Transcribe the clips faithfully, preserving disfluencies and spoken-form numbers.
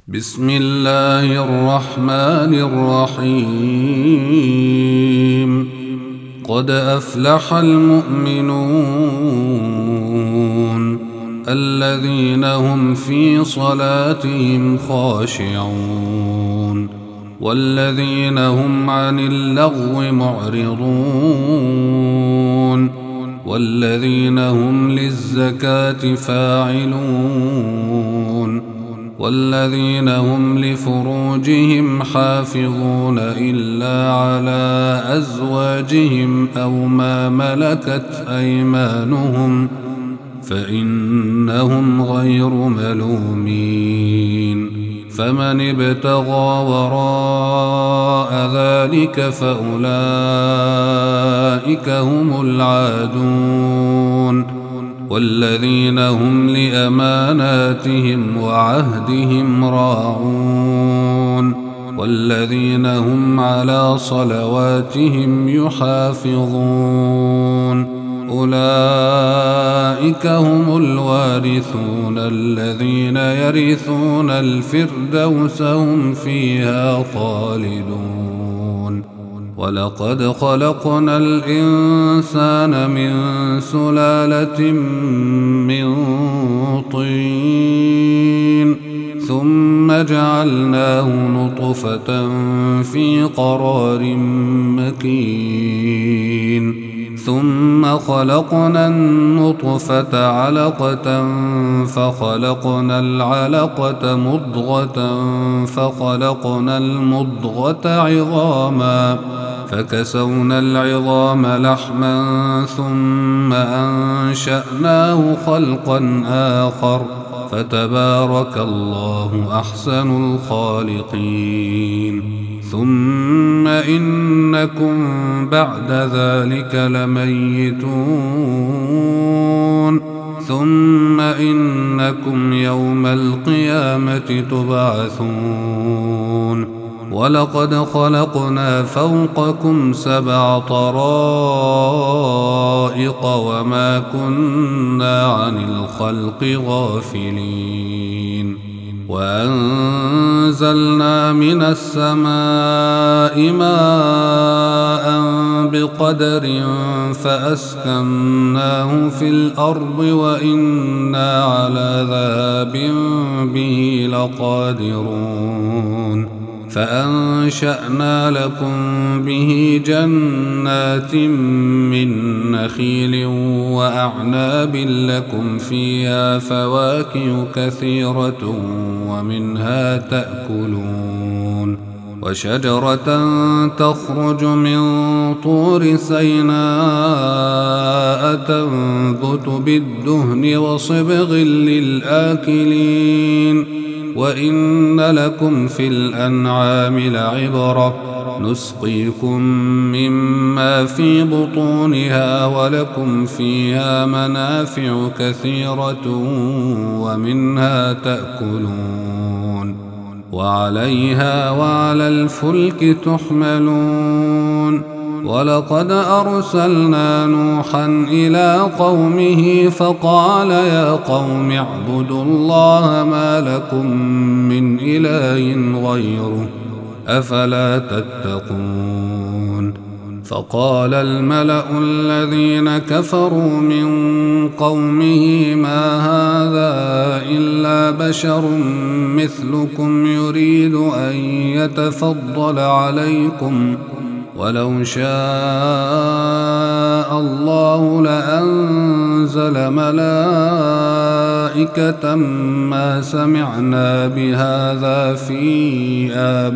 بسم الله الرحمن الرحيم. قد أفلح المؤمنون الذين هم في صلاتهم خاشعون والذين هم عن اللغو معرضون والذين هم للزكاة فاعلون والذين هم لفروجهم حافظون إلا على أزواجهم أو ما ملكت أيمانهم فإنهم غير ملومين. فمن ابتغى وراء ذلك فأولئك هم العادون والذين هم لأماناتهم وعهدهم راعون والذين هم على صلواتهم يحافظون. أولئك هم الوارثون الذين يرثون الفردوس هم فيها خالدون. ولقد خلقنا الإنسان من سلالة من طين ثم جعلناه نطفة في قرار مكين ثم خلقنا النطفة علقة فخلقنا العلقة مضغة فخلقنا المضغة عظاما فكسونا العظام لحما ثم أنشأناه خلقا آخر فتبارك الله أحسن الخالقين. ثم إنكم بعد ذلك لميتون ثم إنكم يوم القيامة تبعثون. ولقد خلقنا فوقكم سبع طرائق وما كنا عن الخلق غافلين. وأنزلنا من السماء ماء بقدر فأسكناه في الأرض وإنا على ذهاب به لقادرون. فأنشأنا لكم به جنات من نخيل وأعناب لكم فيها فواكه كثيرة ومنها تأكلون. وشجرة تخرج من طور سيناء تنبت بالدهن وصبغ للآكلين. وإن لكم في الأنعام لعبرة نسقيكم مما في بطونها ولكم فيها منافع كثيرة ومنها تأكلون وعليها وعلى الفلك تحملون. ولقد أرسلنا نوحا إلى قومه فقال يا قوم اعبدوا الله ما لكم من إله غيره أفلا تتقون. فقال الملأ الذين كفروا من قومه ما هذا إلا بشر مثلكم يريد أن يتفضل عليكم ولو شاء الله لأنزل ملائكة ما سمعنا بهذا في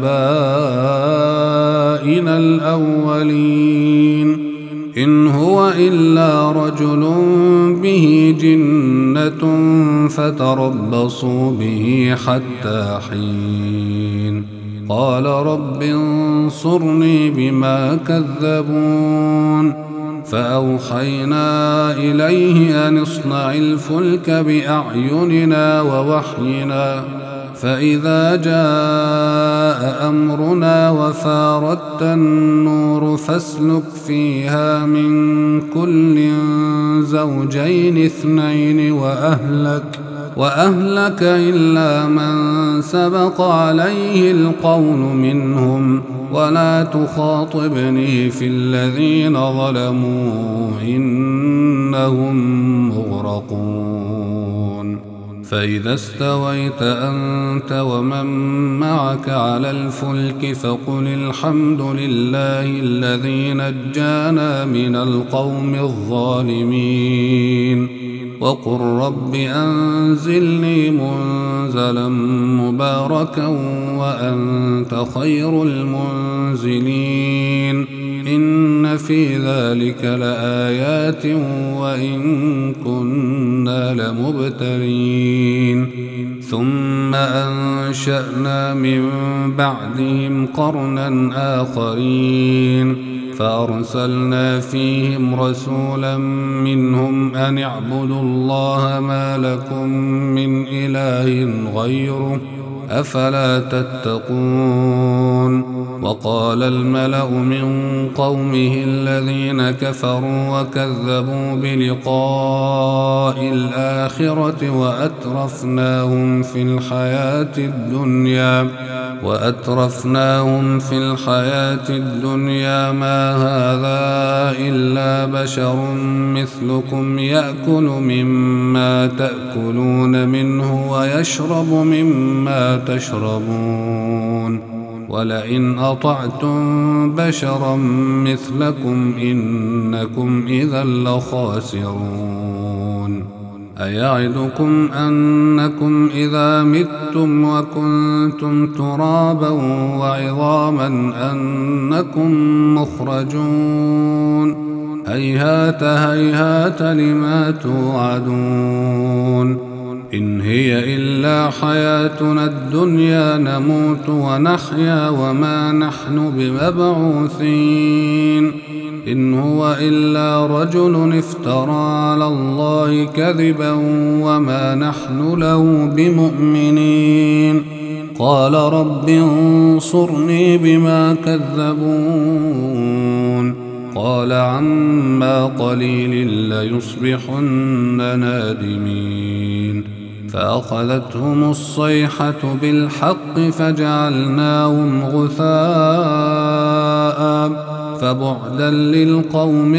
آبائنا الأولين إن هو إلا رجل به جنة فتربصوا به حتى حين. قال رب انصرني بما كذبون. فأوحينا إليه أن اصنع الفلك بأعيننا ووحينا فإذا جاء أمرنا وفاردت النور فاسلك فيها من كل زوجين اثنين وأهلك وأهلك إلا من سبق عليه القول منهم ولا تخاطبني في الذين ظلموا إنهم مغرقون. فإذا استويت أنت ومن معك على الفلك فقل الحمد لله الذي نجانا من القوم الظالمين وقل رب أنزلني منزلا مباركا وأنت خير المنزلين. إن في ذلك لآيات وإن كنا لمبتلين. ثم أنشأنا من بعدهم قرنا آخرين فأرسلنا فيهم رسولا منهم أن اعبدوا الله ما لكم من إله غيره أفلا تتقون. وقال الملأ من قومه الذين كفروا وكذبوا بلقاء الآخرة وأترفناهم في الحياة الدنيا وأترفناهم في الحياة الدنيا ما هذا إلا بشر مثلكم يأكل مما تأكلون منه ويشرب مما تشربون ولئن أطعتم بشرا مثلكم إنكم إذا لخاسرون. أيعدكم أنكم إذا متم وكنتم ترابا وعظاما أنكم مخرجون هيهات هيهات لما توعدون. إن هي إلا حياتنا الدنيا نموت ونحيا وما نحن بمبعوثين. إن هو إلا رجل افترى على الله كذبا وما نحن له بمؤمنين. قال رب انصرني بما كذبون. قال عما قليل ليصبحن نادمين. فأخذتهم الصيحة بالحق فجعلناهم غثاء فبعدا للقوم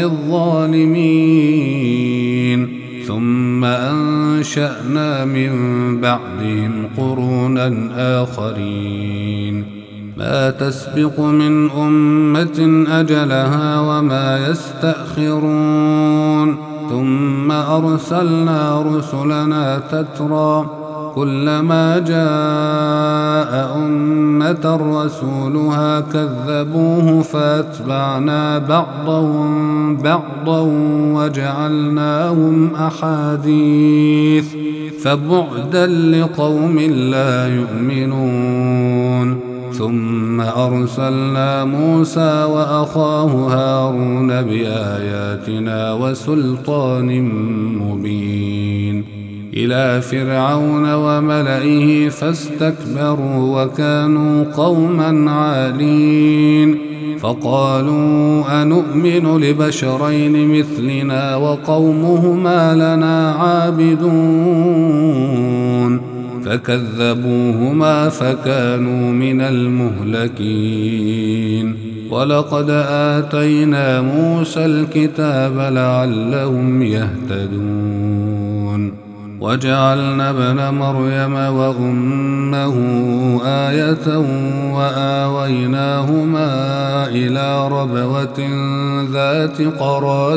الظالمين. ثم أنشأنا من بعدهم قرونا آخرين ما تسبق من أمة أجلها وما يستأخرون. ثم أرسلنا رسلنا تترى كلما جاء أمة رسولها كذبوه فأتبعنا بعضهم بعضا وجعلناهم أحاديث فبعدا لقوم لا يؤمنون. ثم أرسلنا موسى وأخاه هارون بآياتنا وسلطان مبين إلى فرعون وملئه فاستكبروا وكانوا قوما عالين. فقالوا أنؤمن لبشرين مثلنا وقومهما لنا عابدون فكذبوهما فكانوا من المهلكين. ولقد آتينا موسى الكتاب لعلهم يهتدون. وجعلنا ابن مريم وأمه آية وآويناهما إلى ربوة ذات قرار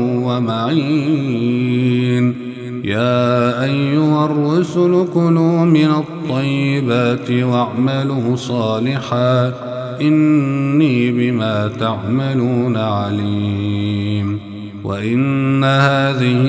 ومعين. يا أيها الرسل كلوا من الطيبات واعملوا صالحا إني بما تعملون عليم. وإن هذه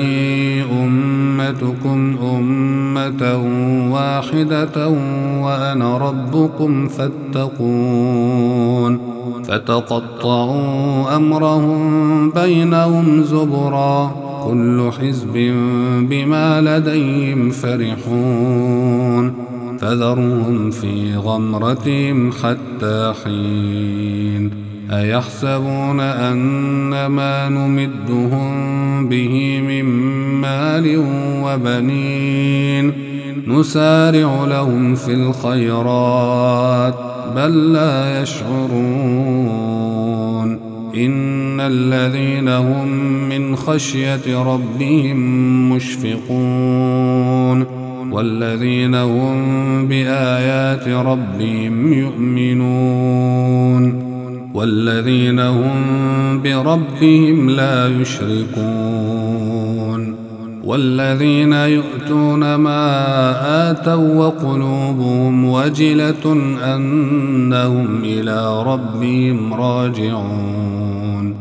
أمتكم أمة واحدة وأنا ربكم فاتقون. فتقطعوا أمرهم بينهم زبرا كل حزب بما لديهم فرحون. فذرهم في غمرتهم حتى حين. أيحسبون أن ما نمدهم به من مال وبنين نسارع لهم في الخيرات بل لا يشعرون إن الذين هم من خشية ربهم مشفقون والذين هم بآيات ربهم يؤمنون والذين هم بربهم لا يشركون والذين يؤتون ما آتوا وقلوبهم وجلة أنهم إلى ربهم راجعون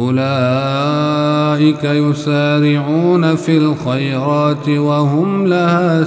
أولئك يسارعون في الخيرات وهم لها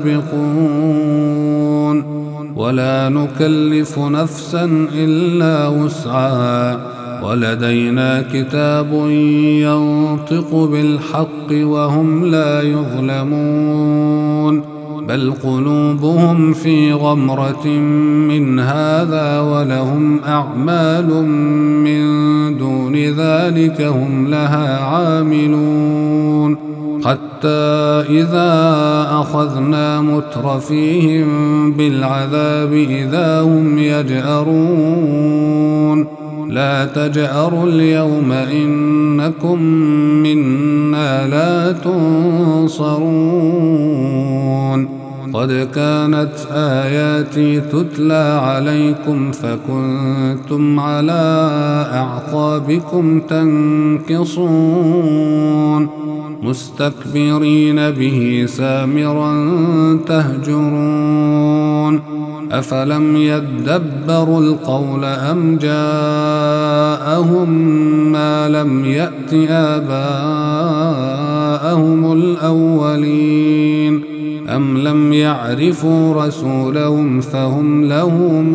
سابقون ولا نكلف نفسا إلا وسعها ولدينا كتاب ينطق بالحق وهم لا يظلمون بل قلوبهم في غمرة من هذا ولهم أعمال من دون ذلك هم لها عاملون حتى إذا أخذنا مترفيهم بالعذاب إذا هم يجأرون لا تجأروا اليوم إنكم منا لا تنصرون قد كانت آياتي تتلى عليكم فكنتم على أعقابكم تنكصون مستكبرين به سامرا تهجرون أفلم يدبروا القول أم جاءهم ما لم يأت آباءهم الأولين أم لم يعرفوا رسولهم فهم له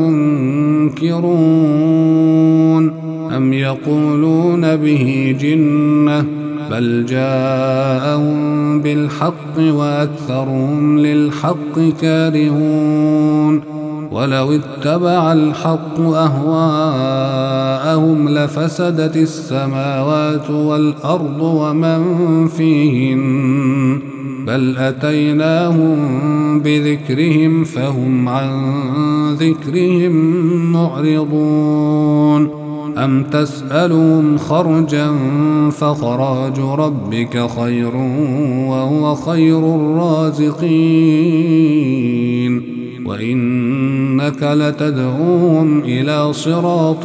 منكرون أم يقولون به جنة بل جاءهم بالحق وأكثرهم للحق كارهون ولو اتبع الحق أهواءهم لفسدت السماوات والأرض ومن فيهن بل أتيناهم بذكرهم فهم عن ذكرهم معرضون أم تسألهم خرجا فخراج ربك خير وهو خير الرازقين وإنك لتدعوهم إلى صراط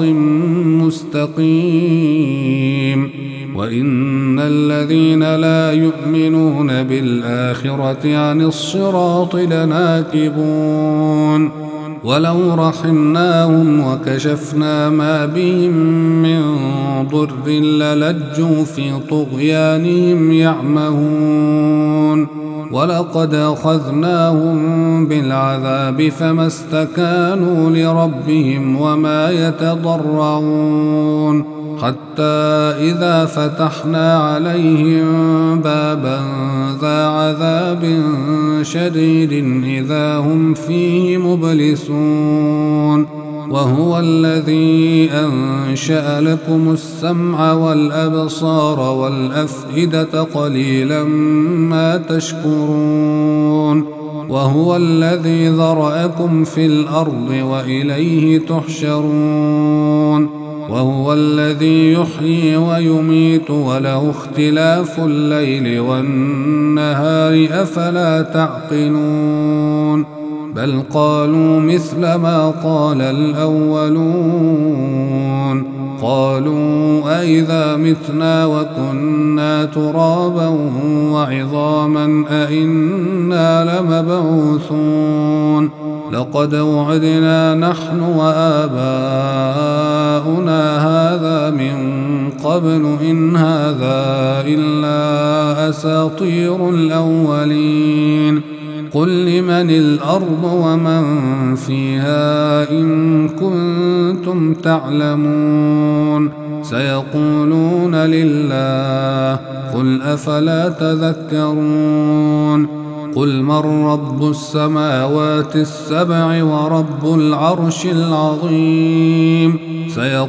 مستقيم وإن الذين لا يؤمنون بالآخرة عن الصراط لناكبون ولو رحمناهم وكشفنا ما بهم من ضر للجوا في طغيانهم يعمهون ولقد أخذناهم بالعذاب فما استكانوا لربهم وما يتضرعون حتى إذا فتحنا عليهم بابا ذا عذاب شديد إذا هم فيه مبلسون وهو الذي أنشأ لكم السمع والأبصار والأفئدة قليلا ما تشكرون وهو الذي ذرأكم في الأرض وإليه تحشرون وهو الذي يحيي ويميت وله اختلاف الليل والنهار أفلا تعقلون بل قالوا مثل ما قال الأولون قالوا أئذا متنا وكنا ترابا وعظاما أئنا لمبعوثون لقد وعدنا نحن وآباؤنا هذا من قبل إن هذا إلا أساطير الأولين قل لمن الأرض ومن فيها إن كنتم تعلمون سيقولون لله قل أفلا تذكرون قل من رب السماوات السبع ورب العرش العظيم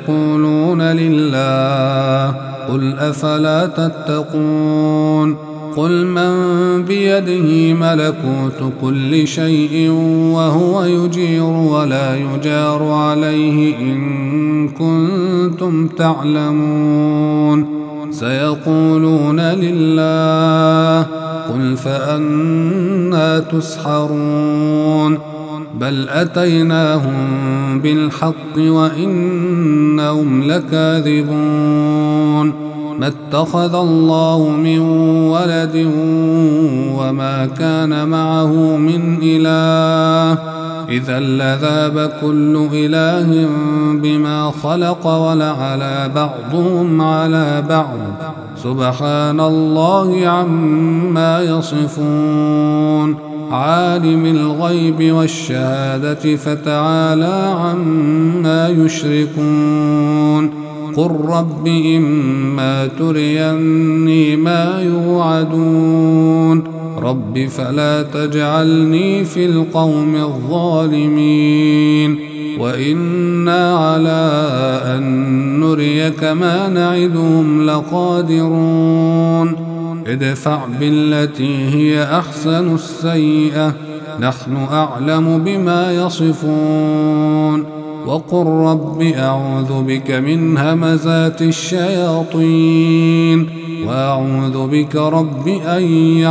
سيقولون لله قل أفلا تتقون قل من بيده ملكوت كل شيء وهو يجير ولا يجار عليه إن كنتم تعلمون سيقولون لله قل فأنى تسحرون بل أتيناهم بالحق وإنهم لكاذبون ما اتخذ الله من ولد وما كان معه من إله إذا لذاب كل إله بما خلق ولعلى بعضهم على بعض سبحان الله عما يصفون عالم الغيب والشهادة فتعالى عما يشركون قل رب إما تريني ما يوعدون رب فلا تجعلني في القوم الظالمين وإنا على أن نريك ما نعدهم لقادرون ادفع بالتي هي أحسن السيئة نحن أعلم بما يصفون وقل رب أعوذ بك من همزات الشياطين وأعوذ بك رب أن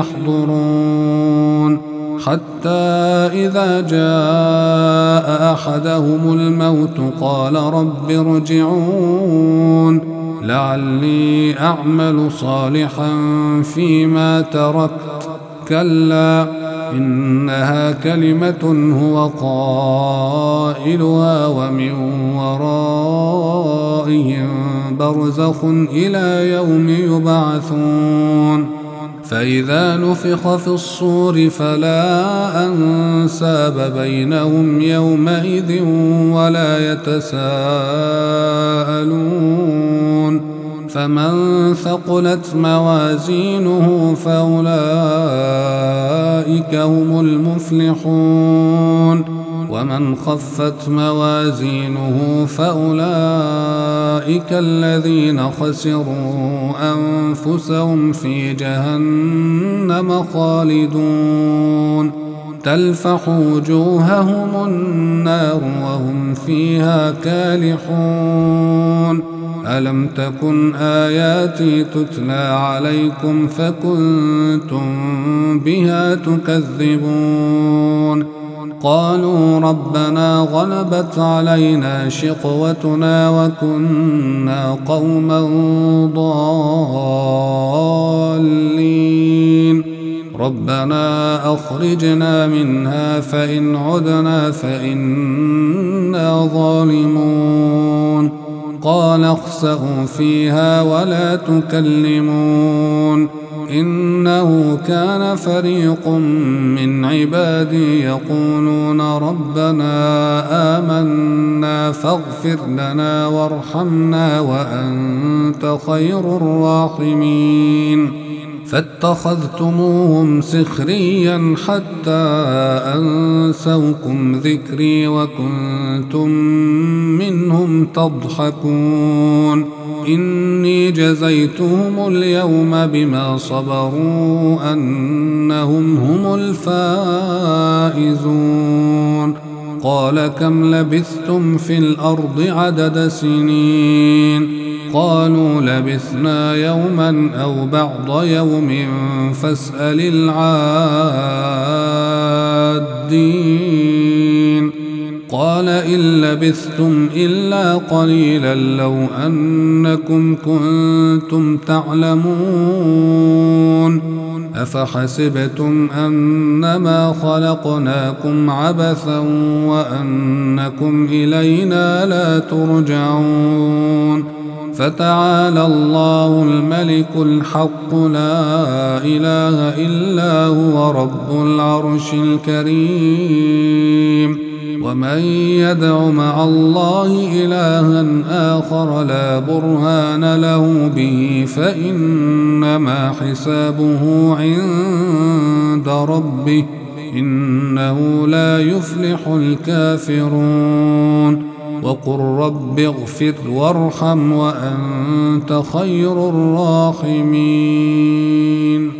يحضرون حتى إذا جاء أحدهم الموت قال رب ارجعون لعلي أعمل صالحا فيما تركت كلا إنها كلمة هو قائلها ومن ورائهم برزخ إلى يوم يبعثون فإذا نفخ في الصور فلا أنساب بينهم يومئذ ولا يتساءلون فمن ثقلت موازينه فأولئك هم المفلحون ومن خفت موازينه فأولئك الذين خسروا أنفسهم في جهنم خالدون تلفح وجوههم النار وهم فيها كالحون ألم تكن آياتي تتلى عليكم فكنتم بها تكذبون قالوا ربنا غلبت علينا شقوتنا وكنا قوما ضالين ربنا أخرجنا منها فإن عدنا فإنا ظالمون قال اخسئوا فيها ولا تكلمون إنه كان فريق من عبادي يقولون ربنا آمنا فاغفر لنا وارحمنا وأنت خير الراحمين فاتخذتموهم سخريا حتى أنسوكم ذكري وكنتم منهم تضحكون إني جزيتهم اليوم بما صبروا أنهم هم الفائزون قال كم لبثتم في الأرض عدد سنين قالوا لبثنا يوما أو بعض يوم فاسأل العادين قال إن لبثتم إلا قليلا لو أنكم كنتم تعلمون أفحسبتم أنما خلقناكم عبثا وأنكم إلينا لا ترجعون فتعالى الله الملك الحق لا إله إلا هو رب العرش الكريم ومن يدع مع الله إلها آخر لا برهان له به فإنما حسابه عند ربه إنه لا يفلح الكافرون وقل رب اغفر وارحم وأنت خير الراحمين